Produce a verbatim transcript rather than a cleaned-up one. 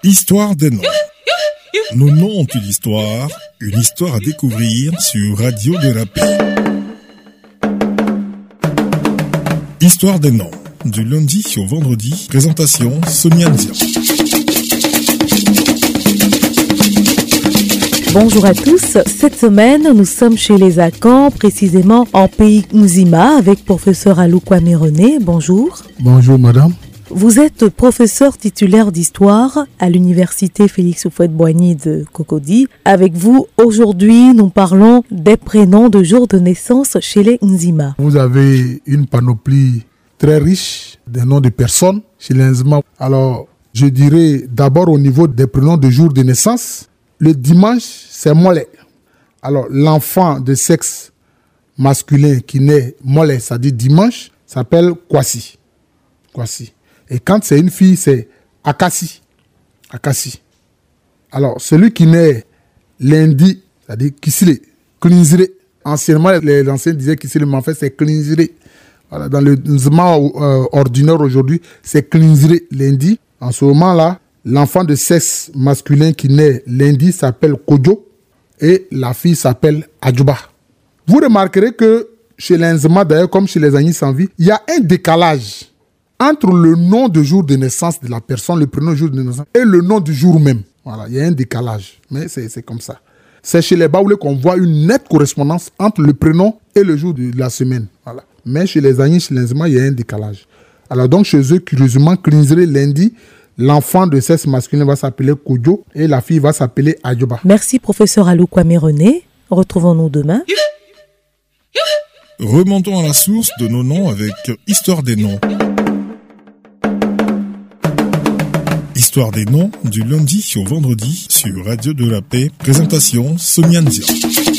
Histoire des noms. Nos noms ont une histoire, une histoire à découvrir sur Radio de la Paix. Histoire des noms, du lundi au vendredi. Présentation Sonia Nzia. Bonjour à tous. Cette semaine, nous sommes chez les Akans, précisément en pays Nzima, avec professeur Alou Kwame René. Bonjour. Bonjour madame. Vous êtes professeur titulaire d'histoire à l'université Félix Houphouët-Boigny de Cocody. Avec vous, aujourd'hui, nous parlons des prénoms de jour de naissance chez les Nzima. Vous avez une panoplie très riche des noms de personnes chez les Nzima. Alors, je dirais d'abord au niveau des prénoms de jour de naissance, le dimanche, c'est Molé. Alors, l'enfant de sexe masculin qui naît Molé, c'est-à-dire dimanche, s'appelle Kwasi. Kwasi. Et quand c'est une fille, c'est Akassi. Akassi. Alors, celui qui naît lundi, c'est-à-dire Kisile, Klinzire. Anciennement, les anciens disaient Kisile, mais en fait, c'est Klinzire. Voilà, dans le Nzima euh, ordinaire aujourd'hui, c'est Klinzire lundi. En ce moment-là, l'enfant de sexe masculin qui naît lundi s'appelle Kodjo et la fille s'appelle Adjouba. Vous remarquerez que chez les Nzima, d'ailleurs, comme chez les Agnis sans vie, il y a un décalage entre le nom de jour de naissance de la personne, le prénom de jour de naissance, et le nom du jour même. Voilà, il y a un décalage, mais c'est, c'est comme ça. C'est chez les Baoulés qu'on voit une nette correspondance entre le prénom et le jour de la semaine. Voilà. Mais chez les Agnis, chez les Nzima, il y a un décalage. Alors donc, chez eux, curieusement, Klinzire lundi, l'enfant de sexe masculin va s'appeler Kodjo et la fille va s'appeler Adjouba. Merci professeur Alou Kwame René. Retrouvons-nous demain. Remontons à la source de nos noms avec Histoire des noms. Histoire des noms, du lundi au vendredi sur Radio de la Paix. Présentation Sonia Nzia.